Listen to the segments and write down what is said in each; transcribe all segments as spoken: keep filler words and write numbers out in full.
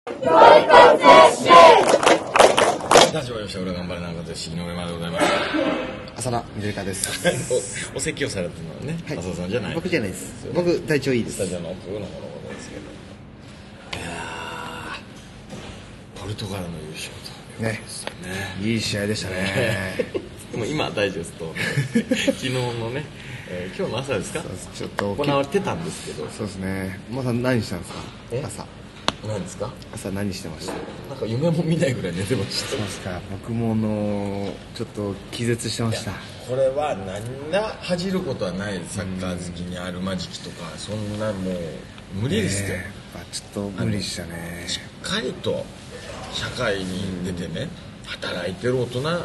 始まりました。俺頑張れなんかです井上までございます。 浅田緑川ですお, お説教されてるのはね、はい、浅田さんじゃない。 僕じゃないです。僕体調いいです。 スタジオの奥のものですけど、いやポルトガルの優勝とね、ね、いい試合でしたねもう今ダイジェスト昨日のね、えー、今日の朝ですか、 ちょっと行われてたんですけど。 そうですね。また何したんですか？朝何ですか？朝何してました？ なんか夢も見ないぐらい寝てました。 そうですか。僕ものちょっと気絶してました。 これは何ら恥じることはない。サッカー好きにあるまじきとかそんなもう無理ですよ、ね、 ちょっと無理したね。 しっかりと社会に出てね、働いてる大人がね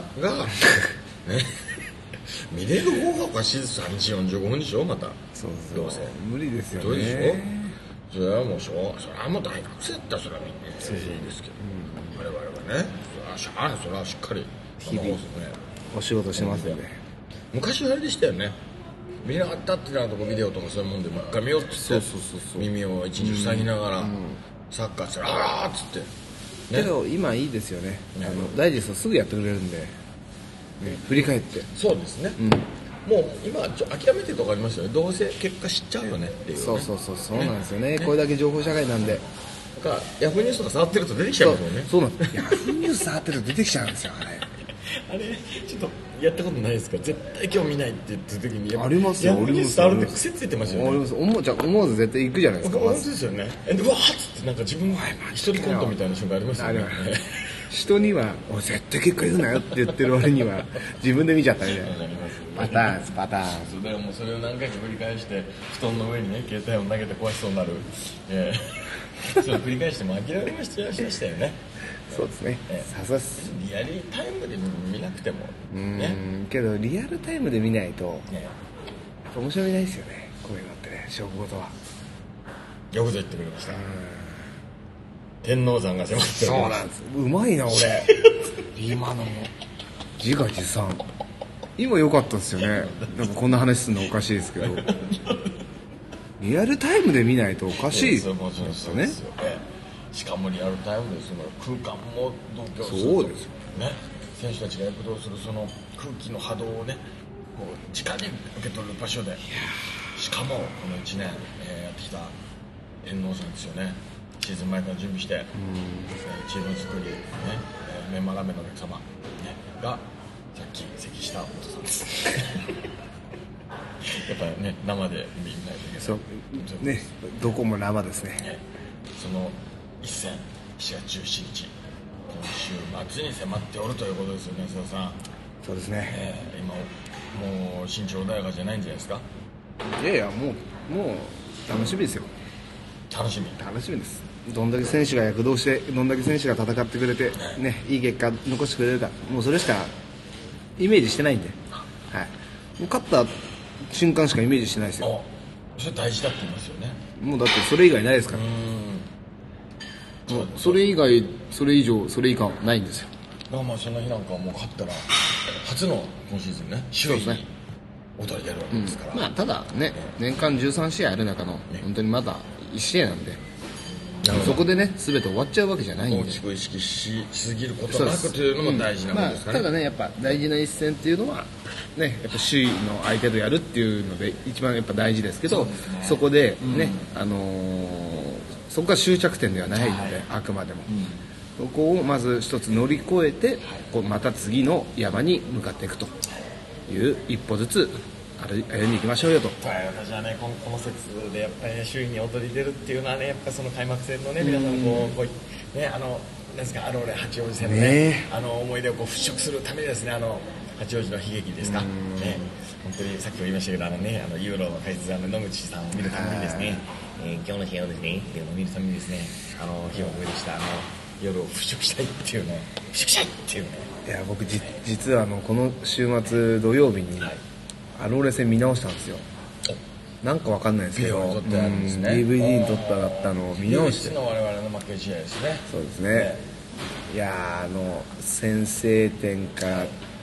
見れる方がおかしいです。さんじよんじゅうごふんでしょ。またそうそうどうせ無理ですよね。 どうでしょ。それはもうしょうそれはもう大学生だったらそれはみんなそういいですけど、うん、我々はねそれはそれはしっかり日々、ね、お仕事してますんで。 昔はあれでしたよね。見なかったってなるとこビデオとかそういうもんでもう一回見ようって言って耳を一日塞ぎながら、うん、サッカーしたらあらーっつって、ね、 けど今いいですよね。あのダイジェストすぐやってくれるんで、ね、振り返ってそうですね、うん、もう今ちょ諦めてるとこありますよね。どうせ結果知っちゃうよねっていう、ね、 そうそうそうそうなんですよ ね, ねこれだけ情報社会なんで。 だからヤフーニュースとか触ってると出てきちゃいますよね。 そうなんです。ヤフーニュース触ってると出てきちゃうんですよあれあれちょっとやったことないですか？絶対今日見ないって言った時にありますよ。 ヤフーニュース触るって癖ついてますよね。 あります。思うじゃ思わず絶対行くじゃないですか。 本当ですよね。えうわーっつってなんか自分一人コントみたいな瞬間ありますよね。 人には「お絶対結果言うなよ」って言ってる割には自分で見ちゃったみたいなパターンですパターン。 そうだからもうそれを何回か繰り返して布団の上にね携帯を投げて壊しそうになる、えー、それを繰り返しても諦めましたよね。 そうですね、えー、さすがすリアルタイムで見なくても、ね、 うんけどリアルタイムで見ないと、ね、面白みないですよねこういうのってね。勝負事はよくぞ言ってくれました。天王山が迫ってる。 そうなんです。うまいな俺今のも自画自賛今良かったですよね。なんかこんな話するのおかしいですけどリアルタイムで見ないとおかしいですよね。 しかもリアルタイムでその空間も同居する。 そうですよね。選手たちが躍動するその空気の波動をねこう直に受け取る場所で、しかもこのいちねん、えー、やってきた天王山ですよね。シーズン前から準備して、うん、チーム作り、ね、メンマラーメンのお客様、ね、がさっき席したお父さんですやっぱりね生で見ないといけない。 そうね、どこも生ですね。 ねその一戦しがつじゅうしちにち今週末に迫っておるということですよね須田さん。 そうですね、 えー、今もう身長穏やかじゃないんじゃないですか。 いやいやもうもう楽しみですよ。 楽しみ楽しみです。どんだけ選手が躍動してどんだけ選手が戦ってくれて、ね、いい結果残してくれるかもうそれしかイメージしてないんで、はい、もう勝った瞬間しかイメージしてないですよ。 それ大事だって言いますよね。 もうだってそれ以外ないですから。もうそれ以外それ以上それ以下はないんですよ。 まあまあその日なんかはもう勝ったら初の今シーズンね首位に躍り出るわけですから、 うん、まあただね年間じゅうさんしあいある中の、ね、本当にまだいち試合なんでそこでね全て終わっちゃうわけじゃないんで大きく意識しすぎることなくというのも大事なことですかね。 まあ、ただねやっぱ大事な一戦っていうのはねやっぱ首位の相手とやるっていうので一番やっぱ大事ですけど そ, です、ね、そこでね、うん、あのー、そこが終着点ではないので、はい、あくまでも、うん、そこをまず一つ乗り越えてこうまた次の山に向かっていくという一歩ずつ歩んでいきましょうよと。 はい、私はねこの、この説でやっぱり、ね、首位に躍り出るっていうのはねやっぱその開幕戦のね皆さんこうこうねあのなんですかあの俺八王子戦のね、ねあの思い出をこう払拭するためにですねあの八王子の悲劇ですか、ね、本当にさっきも言いましたけどあのねあのユーロの解説あの野口さんを見るためにですね、えー、今日の試合をですねっていうのを見るためにですねあの日を思い出したあの夜を払拭したいっていうね払拭したいっていうね。 いや僕じ実はあのこの週末土曜日に、はいアローレ戦見直したんですよ。なんかわかんないですけど ディーブイディー に撮っただったのを見直して唯一の我々の負け試合ですね。 そうですね、ねいやあの先制点から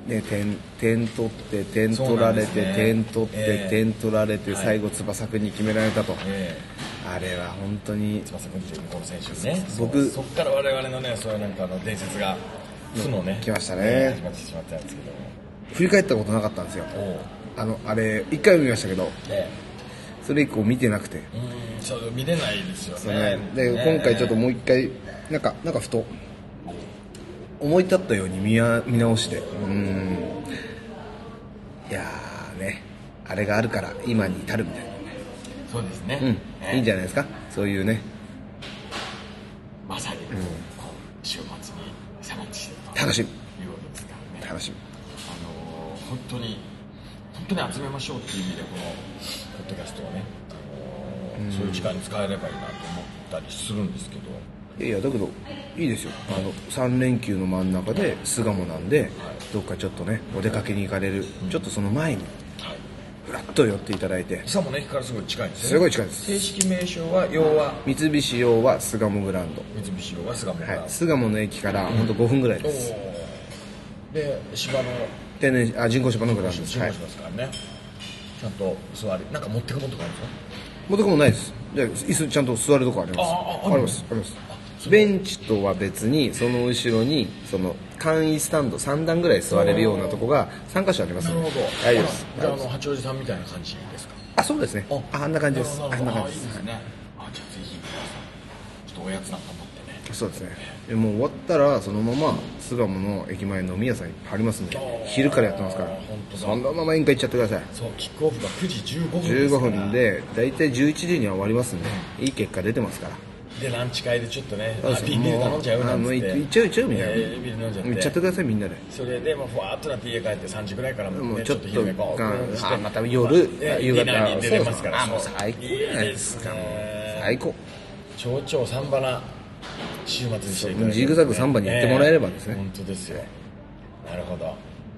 ね、点, 点取って点取られて、ね、点取って、えー、点取られて、はい、最後翼くんに決められたと、えー、あれは本当に翼くんっていうこの選手ね、僕そこから我々のねそういうなんかの伝説が負のね来ましたね、 始まってしまったんですけど、 振り返ったことなかったんですよ。あのあれいっかい見ましたけど、えー、それ以降見てなくて、 うんそう見れないですよね。 で、ね、今回ちょっともう一回なんかなんかふと思い立ったように 見, 見直して、うーんいやーねあれがあるから今に至るみたいなね。 そうですね、 うんえー、いいんじゃないですか、そういうねまさに、うん、週末に迫ってきてると楽しみいうことですからね。 楽しみ、 あのー、本当に本当に集めましょうっていう意味でこのポッドキャストをね、あのーうん、そういう時間に使えればいいなと思ったりするんですけど、 いやいやだけどいいですよ、あのさん連休の真ん中で巣鴨なんで、はい、どっかちょっとねお出かけに行かれる、うん、ちょっとその前にふらっと寄っていただいて、 巣鴨の駅からすごい近いんですよね。 すごい近いです。 正式名称は要は三菱洋は巣鴨グランド、 三菱洋は巣鴨グランド、はい、 巣鴨の駅から本当ごふんぐらいです、 うん、で芝の天然あ人工芝のグランドです。 人工芝ですからね、はい、ちゃんと座りなんか持ってくもんとかあるんですか？ 持ってくもんないです。じゃあ椅子ちゃんと座るとこあります。ああありますあります。ベンチとは別にその後ろにその簡易スタンドさん段ぐらい座れるようなとこがさん箇所ありますので。 なるほど。 大丈夫です。 じゃああの八王子さんみたいな感じですか？ あ、そうですね。あ、あんな感じです。あんな感じです。 あ、いいですね。あ、じゃあぜひ皆さんちょっとおやつなんか持ってね。 そうですね。でもう終わったらそのまま巣鴨の駅前飲み屋さんいっぱいありますんで、昼からやってますから。そのまま宴会行っちゃってください。 そう、キックオフがくじじゅうごふんですから。じゅうごふんでだいたいじゅういちじには終わりますんで、いい結果出てますから。 でランチ会でちょっとね、ビール頼んじゃうなんつって、 行っちゃう行っちゃうみたいな、 えー、ビール飲んじゃって行っちゃってくださいみんなで。 それでもうふわーっとなって家帰ってさんじぐらいからも、ね、 もうちょっと昼寝ボーンしてまた夜夕方ディナーに出れますから。 あ、もう最高じゃないですか。最高。 超々サンバな週末にしていただいて、 ジグザグサンバに行ってもらえればですね。 本当ですよ。なるほど。こ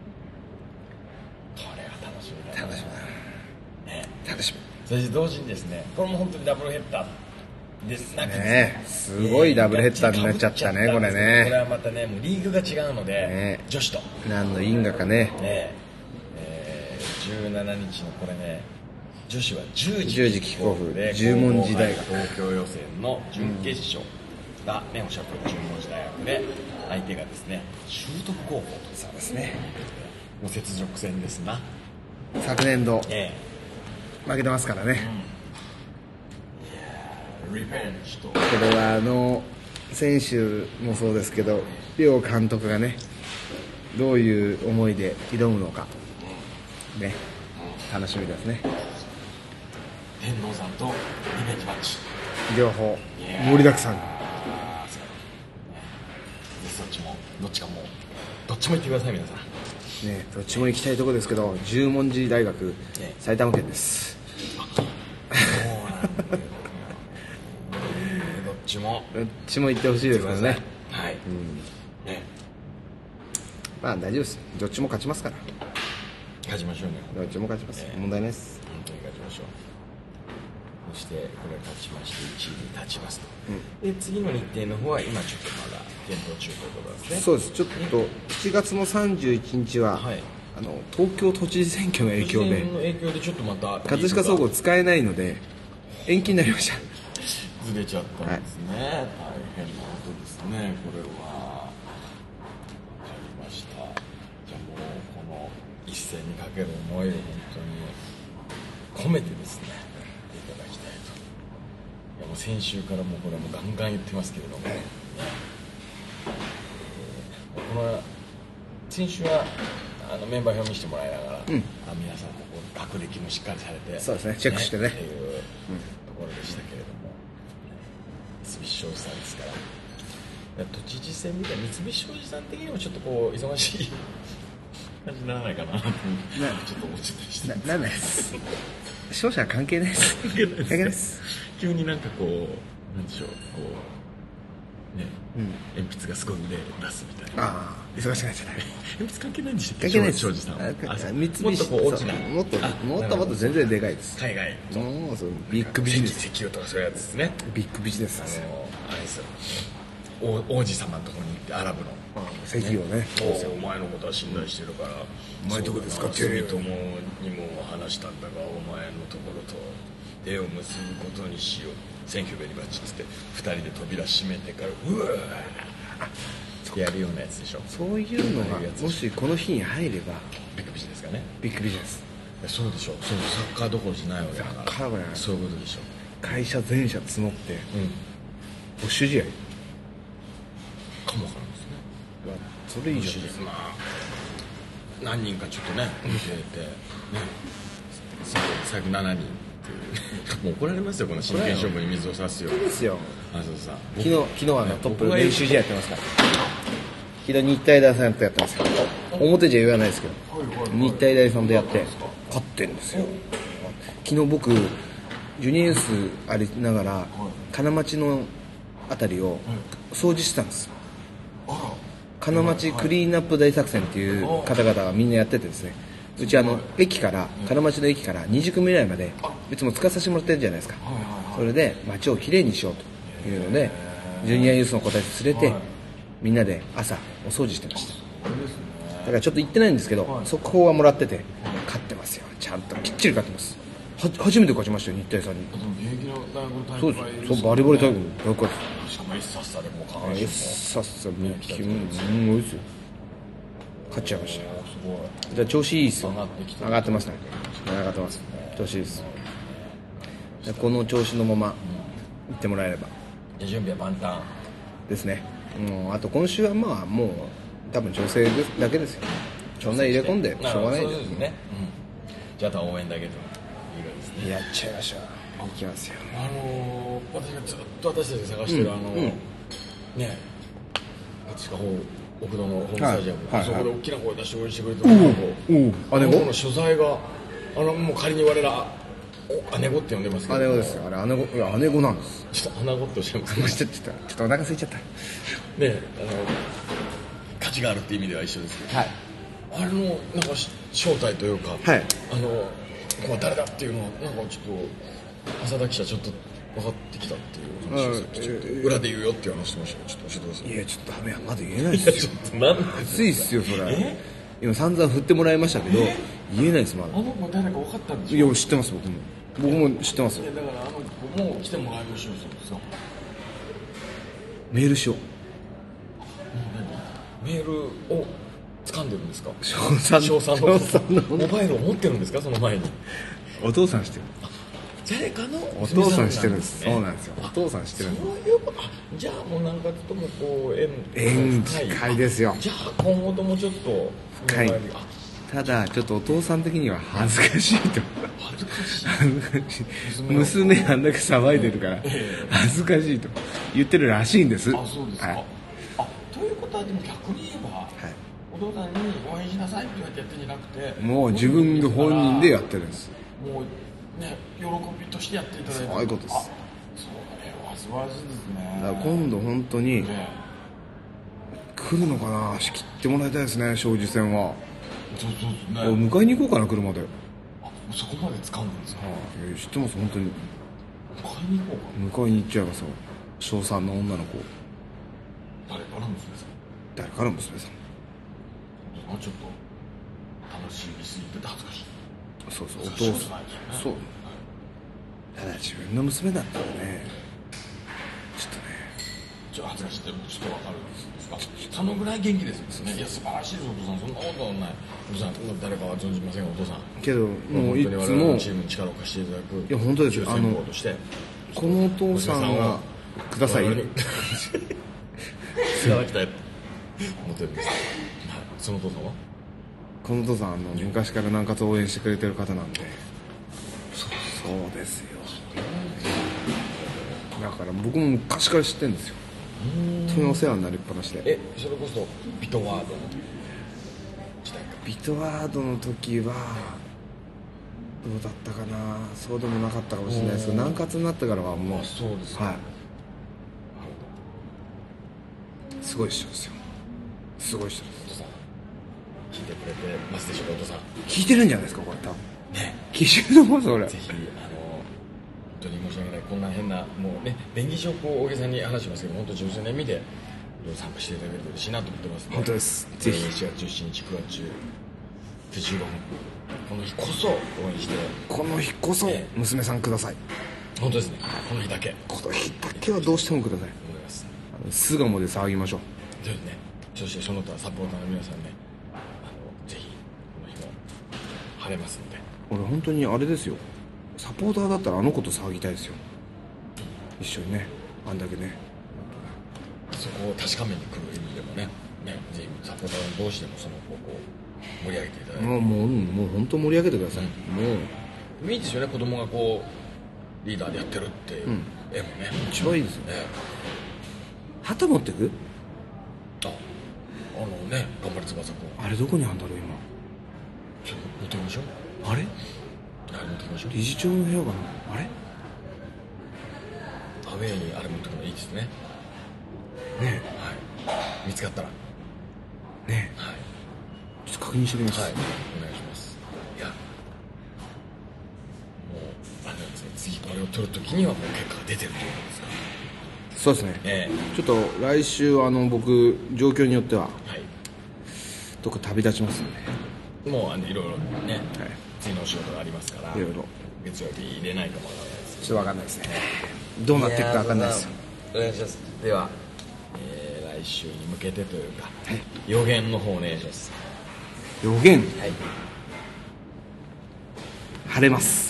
れは楽しみだ。 楽しみだ。ね、楽しみ。 そして同時にですね、これも本当にダブルヘッダー。ですね、すごいダブルヘッダーになっちゃったね、これね。 これはまたね、もうリーグが違うので、ね、女子と何の因果かね。 ね、えー、じゅうしちにちのこれね、女子はじゅうじキックオフで十文字大学東京予選の準決勝がね、おっしゃるとおり十文字大学で、相手がですね、修徳高校と。 そうですね。 もう雪辱戦ですな。 昨年度、 えー、負けてますからね。うんリベンジと。 これはあの選手もそうですけど両監督がねどういう思いで挑むのかね、楽しみですね。 天王山とリベンジマッチ両方盛りだくさん。 そっちもどっちかもどっちも行ってください皆さんね。どっちも行きたいところですけど十文字大学、ね、埼玉県です。 どっちもどっちも行ってほしいですけどね。 はい、うん、ね、 まあ大丈夫です。どっちも勝ちますから。 勝ちましょうね。 どっちも勝ちます、えー、問題ないです。 本当に勝ちましょう。そしてこれ勝ちましていちいに立ちますと、うん、で次の日程の方は今ちょっとまだ検討中ということですね。 そうです。ちょっとしちがつのさんじゅういちにちは、はい、あの東京都知事選挙の影響での影響でちょっとまた葛飾総合使えないので延期になりました。 ずれちゃったんですね、はい、大変なことですね。これは分かりました。じゃあもうこの一戦にかける思いを本当に込めてですねいただきたいと。いやもう先週からもうこれもガンガン言ってますけれども、ね、えー、この先週はあのメンバー表見せてもらいながら、うん、あ皆さんもこう学歴もしっかりされて、 そうですね、チェックしてねっていうところでしたけれども、三菱商事さんですから、都知事選みたいな三菱商事さん的にもちょっとこう忙しい感じにならないかなとちょっと思っちゃったりして。 ななんないです勝者は関係ないです関係ないです。 急になんかこうなんでしょう、こうね、うん、鉛筆がすごい腕出すみたいな。 ああ、忙しくないじゃない。 鉛筆関係ないんでしたっけ？ 関係ないです。 庄司さんは三菱もっとこう大きな、 もっともっともっと全然でかいです。 海外もうそうビッグビジネス、 石油とかそういうやつですね。 ビッグビジネスです。 あのあれですよ、 王王子様のところに行ってアラブの席をね、 お前のことは信頼してるから、 お前どこですかって住友にも話したんだがお前のところと手を結ぶことにしよう、センキューベリーバッチっつってふたりで扉閉めてからうわーやるようなやつでしょ。 そういうのがもしこの日に入ればビッグビジネスがね、 ビッグビジネス。 そうでしょ。そうサッカーどころじゃないわけだから、 サッカー部じゃない、 そういうことでしょ。 会社全社募って、 うん、 募集試合かもわからんですね。 それいいじゃん。 まあ何人かちょっとね見ててね、最悪しちにんっていうもう怒られますよこの真剣勝負に水を差すよ。 そうですよ。 あそうさ昨日昨日はねトップ練習試合やってますから。昨日日体大さんとやったんですよ。表じゃ言わないですけど、日体大さんとやって勝ってるんですよ。昨日僕ジュニアユースありながら金町のあたりを掃除してたんです。金町クリーンアップ大作戦っていう方々がみんなやっててですね、うちあの駅から金町の駅からにじゅっくみぐらいまでいつも使わさせてもらってるじゃないですか。それで街をきれいにしようというのでジュニアユースの子たち連れてみんなで朝お掃除してました。だからちょっと行ってないんですけど速報はもらってて勝ってますよ。ちゃんときっちり勝ってます。は初めて勝ちましたよ日体さんに。そうです。そうバリバリタイム大会しかもエッサッサでもうエッサッサミキうんすごいですよ。勝っちゃいました。じゃあ調子いいですよ。上がってますね。上がってます。調子いいです。この調子のまま行ってもらえれば。 準備は万端ですね。もうあと今週はまあもう多分調整だけですよ。そんな入れ込んでしょうがないですね。 じゃああとは応援だけでもいいですね。 やっちゃいましょう。行きますよ。 あのー、私がずっと私たちが探してる、うん、あのーうん、ね私が奥戸のホームスタジアム、はいはいはい、そこで大きな声出して応援してくれてるの姉子の所在があのもう仮に我ら姉子って呼んでますけど、 姉子ですよ。あれ姉子、いや姉子なんです。 ちょっと姉子っておっしゃいますね。 ちょっとちょっとお腹空いちゃった。ねあの価値があるって意味では一緒ですけど、はい、あれのなんか正体というか、はい、あのこれ誰だっていうのはなんかちょっと浅田記者ちょっと分かってきたっていう話をさっきちょっと裏で言うよっていう話してました。ちょっと教えてください。 いやちょっとダメやまだ言えないですよ。 ちょっとなんで熱いっすよそれ。今散々振ってもらいましたけど言えないですまだ。 あの子誰か分かったんでしょ。 いや知ってます僕も僕も知ってますよ。 だからあの子も来てもらいましょう。そうですよ。 メールしよう。 メールを掴んでるんですか。 翔さん翔さんのモバイルを持ってるんですか。その前にお父さんしてる。 誰かのお父さんしてるんです。そうなんですよ。お父さんしてるんです。 そういうことじゃあもう何かともこう縁縁深いですよ。 じゃあ今後ともちょっと深い。ただちょっとお父さん的には恥ずかしいと。 恥ずかしい。 恥ずかしい。娘あんだけ騒いでるから恥ずかしいと言ってるらしいんです。 あ、そうですか。はい、あ、ということはでも逆に言えば、はい、お父さんに応援しなさいって言われてやってんじゃなくて、 もう自分が本人でやってるんです。 もうね、喜びとしてやっていただいて。 そういうことです。 あ、それは素晴らしいですね。 だから今度本当に、ね、来るのかな、仕切ってもらいたいですね、庄司戦は。 そうそうですね。 迎えに行こうかな、車で。 あ、そこまで掴んでるんですか。 はあ、知ってます、本当に。 迎えに行こうか。迎えに行っちゃいますよ。小さんの女の子。 誰から娘さん。 誰から娘さん。 ちょっと楽しみすぎて恥ずかしい。 そうそう、お父さん、そう、ただ自分の娘だったらね、ちょっとね、 ちょっと恥ずかしいってちょっと分かるんですか。そのぐらい元気ですよね。いや素晴らしいですお父さん。そんなことはない。お父さん誰かは存じませんがお父さん。 けどもういつも我々チームに力を貸していただく。 いや本当ですよ。あのこのお父さんはください。いただきたい。思ってるんです。そのお父さんは。 このお父さんあの昔から南葛を応援してくれてる方なんで。そうそうですよ。だから僕も昔から知ってるんですよ。本当にお世話になりっぱなしで。 え、それこそビトワードの時代か。 ビトワードの時はどうだったかな。そうでもなかったかもしれないですけど、南葛になってからはもう、 そうですか。はい。 すごい人ですよ。すごい人です。 聞いてくれてますでしょうか、お父さん。 聞いてるんじゃないですか、これ多分。ね。聞いてると思うぞ、俺。 ぜひあの当に申し訳ない、こんな変なもうね便宜上こう大げさに話しますけど、本当純粋な意味で参加していただけると嬉しいなと思ってますので、 本当です。ぜひしがつじゅうしちにち、くがつじゅうじゅうごふん、この日こそ応援して、 この日こそ娘さんください。 本当ですね、この日だけ、 この日だけはどうしてもください。 思います。 巣鴨で騒ぎましょう。 そうですね。そしてその他サポーターの皆さんね、あのぜひこの日も晴れますので。 俺本当にあれですよ、サポーターだったらあの子と騒ぎたいですよ、一緒にね、あんだけね、 そこを確かめに来る意味でもね、ね、ぜひサポーター同士でもその子をこう盛り上げていただいて、 もうもうもう本当盛り上げてください、 うん、もういいですよね、子供がこうリーダーでやってるっていう、うん、絵もね一番いいですよね。旗持ってく？ あ、あのね、頑張り翼くん、 あれどこにあんだろう今。 ちょっと持ってみましょう。 あれ？ あれ持ってきましょう。 理事長の部屋かな。あれ？ アウェーにあれ持ってくのいいですね。 ねえ、 はい、見つかったらねえ、はい、ちょっと確認しておきます。 はい、お願いします。いや、もうあれなんですね、次これを取るときにはもう結果が出てるということですか。 そうですね、 ええ、ちょっと来週あの僕状況によっては、はい、どっか旅立ちますんで、もうあのいろいろね、はい、次のお仕事がありますから、 いろいろ月曜日入れないかもわからないです。 ちょっとわかんないですね、どうなっていくかわかんないですよ。 お願いします。では、えー、来週に向けてというか、はい、予言の方お願いします。 予言、 はい、 晴れます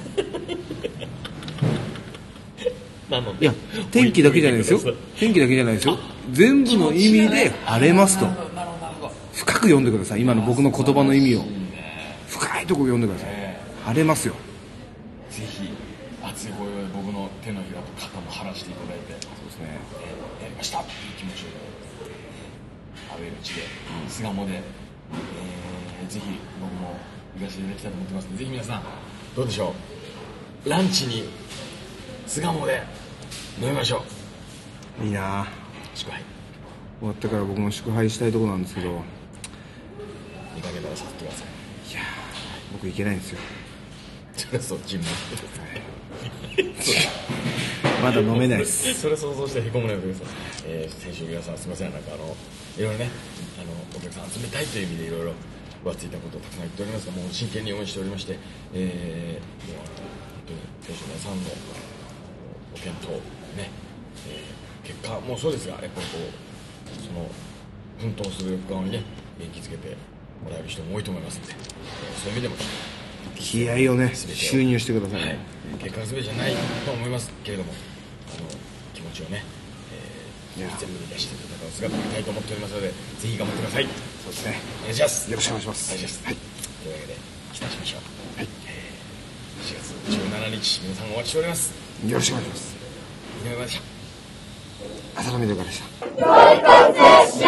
いや、天気だけじゃないですよ、天気だけじゃないですよ、全部の意味で晴れますと、深く読んでください。今の僕の言葉の意味を深いところ読んでください。晴れますよ。 ぜひ熱い声で僕の手のひらと肩も張らせていただいて、そうですね、やりましたっていう気持ちをアウェーの地で巣鴨で、えー、ぜひ僕も行かせていただきたいと思ってますので、ぜひ皆さんどうでしょう、ランチに巣鴨で飲みましょう。いいな。 祝杯終わってから僕も祝杯したいところなんですけど、 見かけたら去ってください。 いや僕行けないんですよ。 それはそっちもまだ飲めないですそれ想像してへこむのやめてください。えー、先週皆さんすみません、なんかあのいろいろね、あのお客さん集めたいという意味でいろいろ浮ついたことをたくさん言っておりますが、もう真剣に応援しておりまして、えー、もう本当に選手の皆さんのご検討ね、えー、結果もそうですが、やっぱりこうその奮闘する側にね元気づけてもらえる人も多いと思いますので、そういう意味でも気合をね収入してくださいね、はい、 結果が全てじゃないと思いますけれども、あの気持ちをね、えー、全部に出して戦う姿を見たいと思っておりますので、ぜひ頑張ってください。 そうですね、 お願いします。 よろしくお願いします。 お願いします、はい、というわけで期待しましょう。はい、えー、しがつじゅうしちにち皆さんお待ちしております。 よろしくお願いします。 井上までした。 浅野美でした。